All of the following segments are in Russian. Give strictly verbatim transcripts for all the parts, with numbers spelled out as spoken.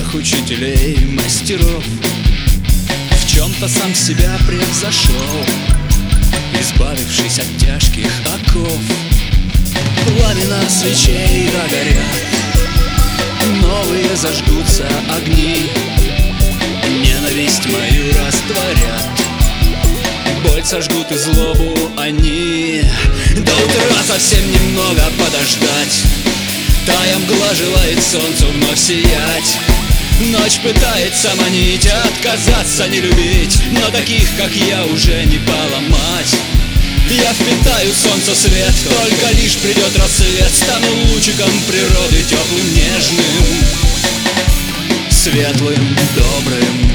всех учителей, мастеров, в чем-то сам себя превзошел, избавившись от тяжких оков. Пламена свечей догорят, новые зажгутся огни, ненависть мою растворят, боль сожгут и злобу они. До утра совсем немного подождать, тая мгла желает солнцу вновь сиять. Ночь пытается манить, отказаться не любить, но таких, как я, уже не поломать. Я впитаю солнце свет, только лишь придет рассвет, стану лучиком природы, теплым, нежным, светлым, добрым.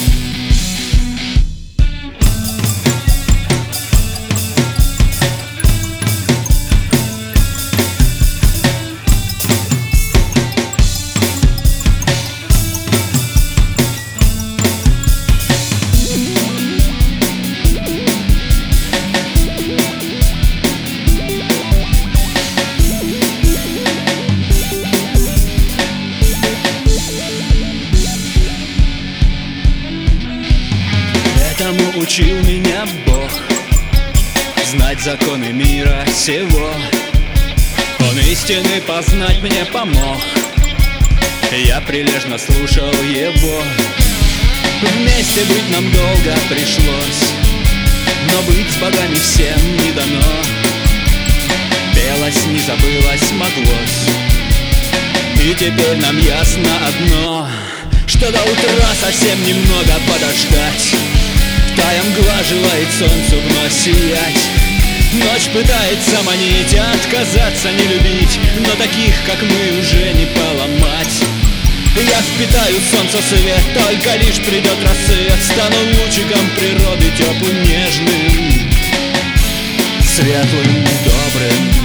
Этому учил меня Бог, знать законы мира сего. Он истины познать мне помог, я прилежно слушал его. Вместе быть нам долго пришлось, но быть с богами всем не дано. Пелось, не забылось, моглось, и теперь нам ясно одно, что до утра совсем немного подождать. Тая мгла желает солнцу вновь сиять. Ночь пытается манить, отказаться не любить, но таких, как мы, уже не поломать. Я впитаю солнце свет, только лишь придет рассвет, стану лучиком природы, теплым, нежным, светлым, добрым.